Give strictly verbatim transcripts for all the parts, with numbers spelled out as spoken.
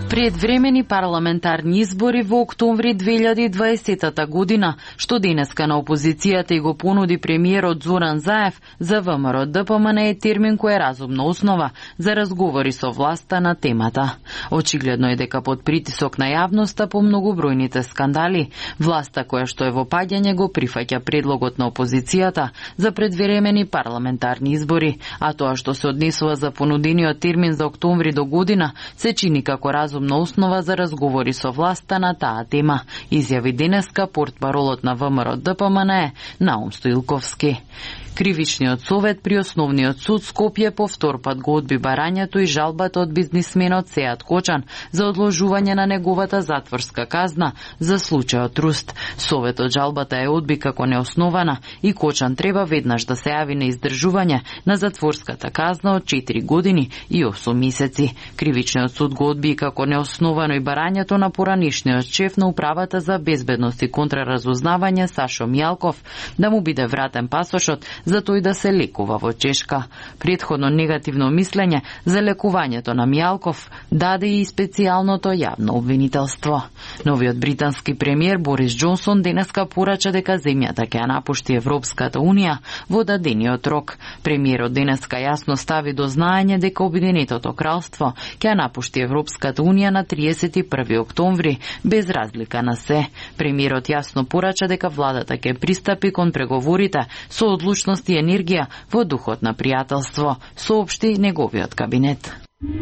Предвремени парламентарни избори во октомври две илјади и дваесетта година, што денеска на опозицијата и го понуди премиерот Зоран Заев, за ВМРО Д П М Н е термин кој е разумна основа за разговори со власта на темата. Очигледно е дека под притисок на јавноста по многобројните скандали, власта која што е во паѓање го прифаќа предлогот на опозицијата за предвремени парламентарни избори, а тоа што се однесува за понудениот термин за октомври до година се чини како разумна на основа за разговори со власта на таа тема, изјави денеска портпаролот на ВМРО Д П М Н е Наум Стоилковски. Кривичниот совет при Основниот суд Скопје повтор пат го одби барањето и жалбата од бизнисменот Сеат Кочан за одложување на неговата затворска казна за случајот Руст. Советот жалбата е одби како неоснована и Кочан треба веднаш да се јави на издржување на затворската казна од четири години и осум месеци. Кривичниот суд го одби како неосновано и барањето на поранишниот шеф на управата за безбедност и контраразузнавање Сашо Мијалков да му биде вратен пасошот за тој да се лекува во Чешка. Предходно негативно мислење за лекувањето на Мијалков даде и специјалното јавно обвинителство. Новиот британски премиер Борис Џонсон денеска порача дека земјата ќе ја напушти Европската унија во дадениот рок. Премиерот денеска јасно стави до знаење дека Обединетото кралство ќе ја напушти Европската унија на триесет и први октомври без разлика на се. Премиерот јасно порача дека владата ќе пристапи кон преговорите со одлучност и енергија во духот на пријателство, соопшти неговиот кабинет.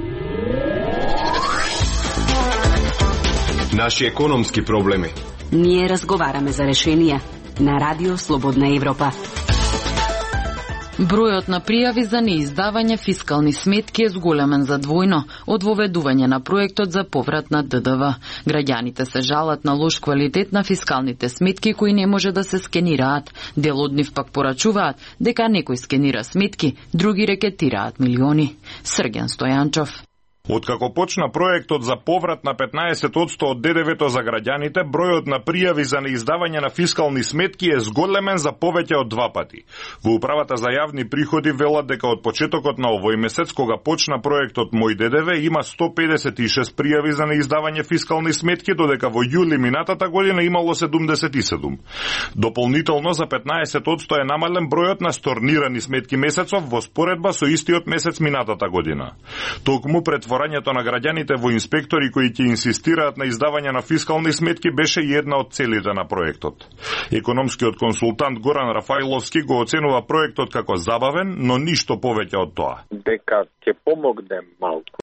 Наши економски проблеми. Ние разговараме за решенија на Радио Слободна Европа. Бројот на пријави за неиздавање фискални сметки е зголемен за двојно од воведување на проектот за поврат на Д Д В. Граѓаните се жалат на лош квалитет на фискалните сметки кои не може да се скенираат. Дел од нив пак порачуваат дека некој скенира сметки, други рекетираат милиони. Срген Стојанчов. Откако почна проектот за поврат на петнаесет одсто од Д Д В-то за граѓаните, бројот на пријави за неиздавање на фискални сметки е зголемен за повеќе од два пати. Во управата за јавни приходи велат дека од почетокот на овој месец, кога почна проектот Мој Д Д В, има сто педесет и шест пријави за неиздавање фискални сметки, додека во јули минатата година имало седумдесет и седум. Дополнително за петнаесет одсто е намален бројот на сторнирани сметки месецов во споредба со истиот месец минатата година. Токму претвор Рањето на граѓаните во инспектори кои ќе инсистираат на издавање на фискални сметки беше една од целите на проектот. Економскиот консултант Горан Рафаиловски го оценува проектот како забавен, но ништо повеќе од тоа. Дека ќе помогне малку